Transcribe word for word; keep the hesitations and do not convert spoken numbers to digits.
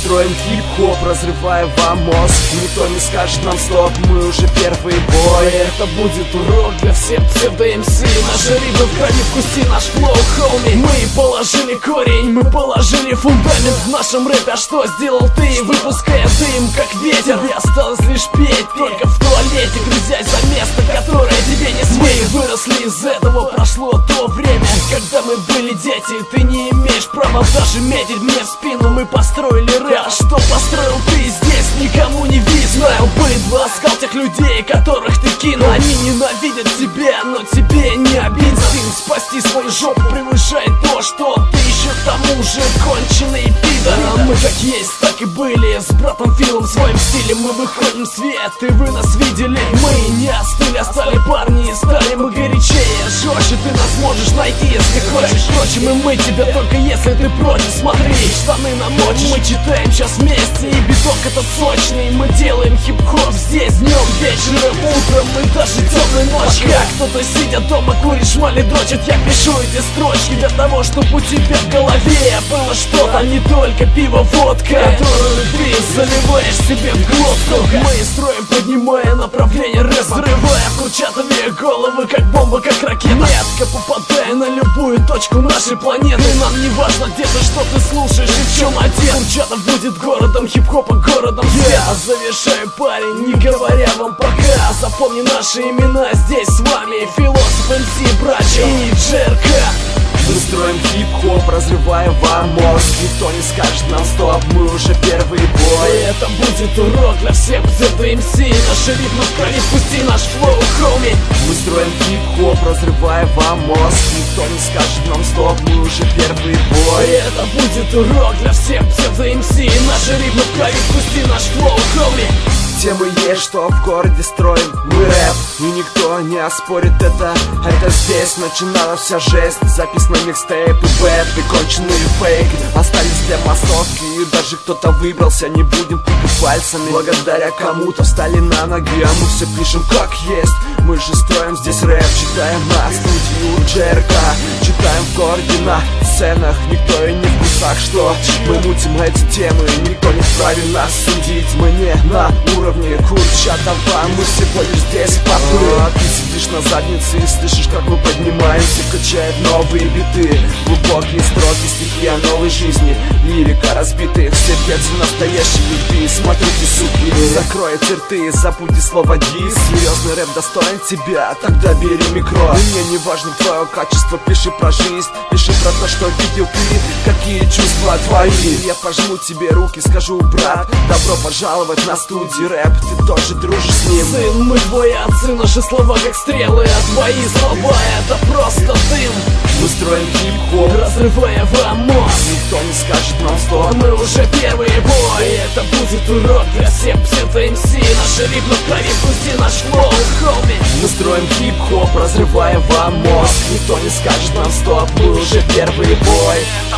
строим хип-хоп, разрывая вам мозг. Никто не скажет нам стоп, мы уже первый бой. Это будет урок для всех псевдо-МС. Наши ритмы в крови, вкуси наш флоу, хоуми. Мы положили корень, мы положили фундамент в нашем рэпе. А что сделал ты, выпуская дым, как ветер? Тебе осталось лишь петь, только в туалете, грызясь за место, которое тебе не светит. Мы выросли из этого, прошло то время, когда мы были дети. Ты не имеешь права даже метить мне в спину. Мы построили рэп, а что построил ты здесь, никому не видно. Знаю, быдло, оскал тех людей, которых ты кинул. Они ненавидят тебя, но тебе не обидно. Инстинкт спасти свою жопу превышает то, что ты еще к тому же конченый пидор. А мы как есть, так и были, с братом Филом в своем стиле. Мы выходим в свет, и вы нас видели. Мы не остыли, а стали парни, и стали мы горячее, жестче. Ты нас можешь найти, если хочешь. Впрочем, и мы тебя, только если ты против. Смотри, штаны намочишь. Мы читаем сейчас вместе, и биток этот сочный. Мы делаем хип-хоп здесь днем, вечером, утром и даже темной ночью. Пока кто-то сидя дома курит, шмали дрочит, я пишу эти строчки для того, чтобы у тебя в голове было что-то, не только пиво, водка, которую ты заливаешь себе в глотку. Мы строим, поднимая направление, разрывая в курчатовые головы, как бомба, как ракета. Метко попадая на любую точку нашей планеты. Нам не важно, где ты, что ты слушаешь и в чем одет. Курчатов будет городом хип-хопа, городом света. Завершаю, парень, не говоря вам пока. Запомни наши имена здесь с вами: Философ, МС, Братья и ДжеРка. Мы строим хип-хоп, разрывая вам мозг. Никто не скажет нам стоп, мы уже первый бой. И это будет урок для всех псевдо-МС. Наши ритмы в крови, впусти наш флоу, хоуми. Мы строим хип-хоп, разрывая вам мозг. Никто не скажет нам стоп, мы уже первый бой. И это будет урок для всех псевдо-МС. Наши ритмы в крови, впусти наш флоу, хоуми. Те мы есть, что в городе строим мы рэп, и никто не оспорит это. Это здесь начиналась вся жесть. Запись на микстейп и бэт, приконченные фейки остались для массовки, и даже кто-то выбрался. Не будем тыкать пальцами, благодаря кому-то встали на ноги. А мы все пишем как есть. Мы же строим здесь рэп, читаем на студию ДжеРка. Читаем в городе на сценах, никто и не в курсах, что мы мутим эти темы. Никто не вправе нас судить, мы не на уровне Курчатова, мы всего лишь здесь попы. А ты сидишь на заднице и слышишь, как мы поднимаемся, качают новые биты, глубокие строки, стихи о новой жизни, лирика разбитых сердец и настоящей любви. Смотрите, суки, закройте рты, забудьте слово дис. Серьезный рэп достоин тебя, тогда бери микро. И мне не важно твое качество, пиши про жизнь, пиши про то, что видел ты, какие чувства твои. Я пожму тебе руки, скажу: брат, добро пожаловать на студию рэп, ты тоже дружишь с ним. Сын, мы твои отцы, наши слова как стрелы, а твои слова это просто дым. Мы строим хип-хоп, разрывая вам мозг. Никто не скажет нам стоп, мы уже первый бой. Это будет урок для всех псевдо-МС. Наши ритмы в крови, вкуси наш флоу, хоуми. Мы строим хип-хоп, разрывая вам мозг. Никто не скажет нам стоп, мы уже первый бой.